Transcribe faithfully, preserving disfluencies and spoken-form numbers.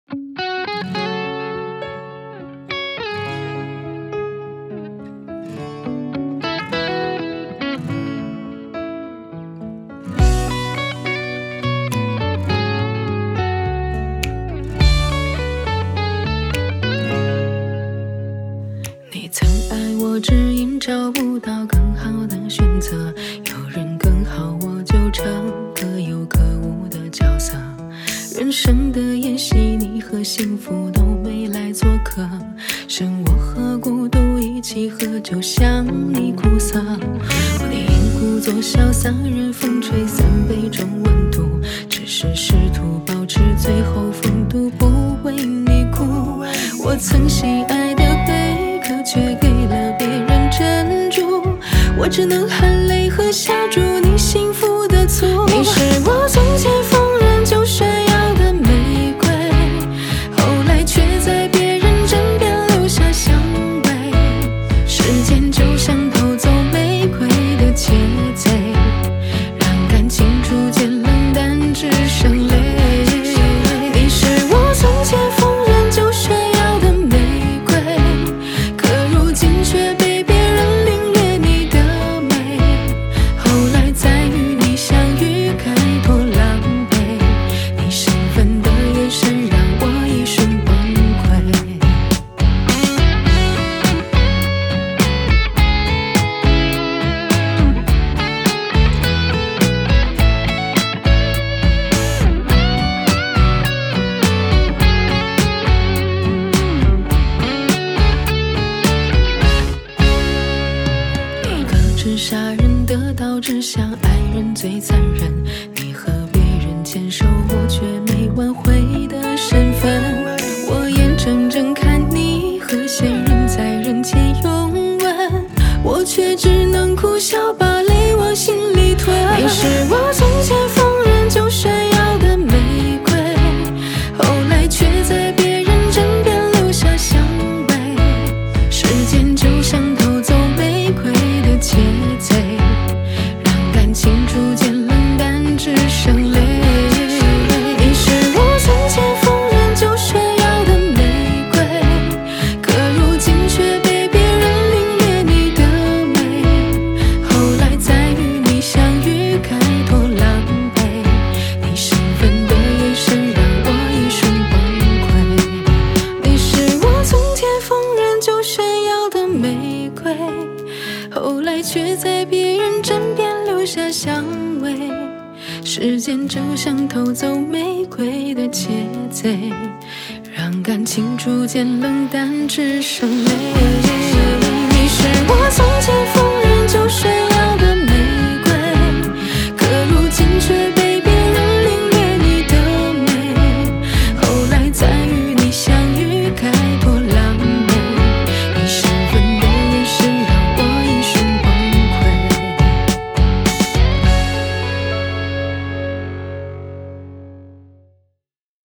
你曾爱我，只因找不到更好的选择，有人更好，我就成可有可无的角色。人生的演戏，你和幸福都没来做客，剩我和孤独一起喝酒，向你苦涩。我的硬故作潇洒，任风吹散杯中温度，只是试图保持最后风度，不为你哭。我曾喜爱的贝壳，却给了别人珍珠，我只能含泪喝下祝你幸福的醋。你是我从前逢人就炫耀的玫瑰，后来却在别人枕边留下香味。时间就像偷走玫瑰的窃贼，让感情逐渐冷淡，只剩泪。你是我从前逢人就炫耀的玫瑰，可如今却被别人领略你的美。后来再与你相遇，开拓狼狈，你兴奋的眼神让我一瞬崩溃。你可知杀人的刀指向爱人最残忍，你和别人牵手，我却没挽回的身份。我眼睁睁看你和现任在人前拥吻，我却只能苦笑，把泪往心里吞。你是我从前逢人就炫耀的玫瑰，后来却在别人枕边留下香味。时间就像偷走玫瑰的窃贼，让感情逐渐冷淡，只剩泪。你是我从前逢人就炫耀的玫瑰，可如今却被别人领略你的美。后来再与你相遇，开拓狼狈，你兴奋的眼神让我一瞬崩溃。你是我从前逢人就炫耀的玫瑰，后来却在别人枕边留下香味。时间就像偷走玫瑰的窃贼，让感情逐渐冷淡，只剩泪。你是我